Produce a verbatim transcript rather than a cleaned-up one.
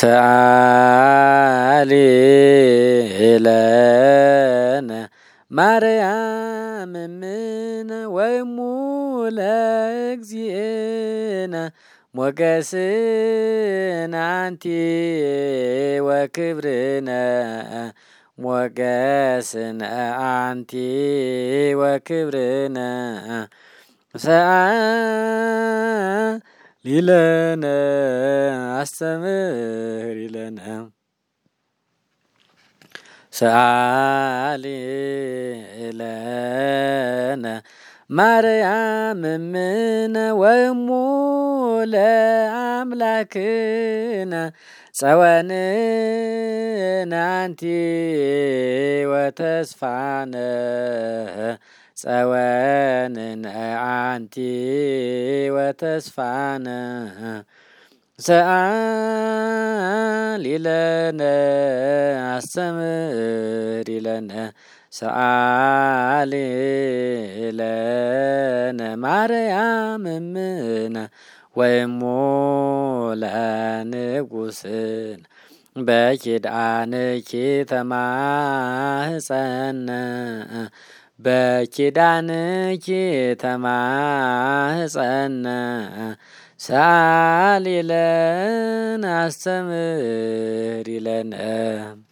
ሰአሊ ለነ ማርያም እምነ ወእሙ ለእግዚእነ ሞገስነ አንቲ ወክብርነ ሞገስነ አንቲ ወክብርነ ሰአሊ ለነ አስተምሪ ለነ ሰአሊ ለነ ማርያም እምነ ወእሙ ለአምላክነ ጸወንነ አንቲ ወተስፋነ ጸወንነ አንቲ ወተስፋነ ሰአሊ ለነ አስተምሪ ለነ ሰአሊ ለነ ማርያም እምነ ወእሙ ለንጉሥነ በኪዳንኪ ተማህፀነ በኪዳንኪ ተማህፀነ ሰአሊ ለነ አስተምሪ ለነ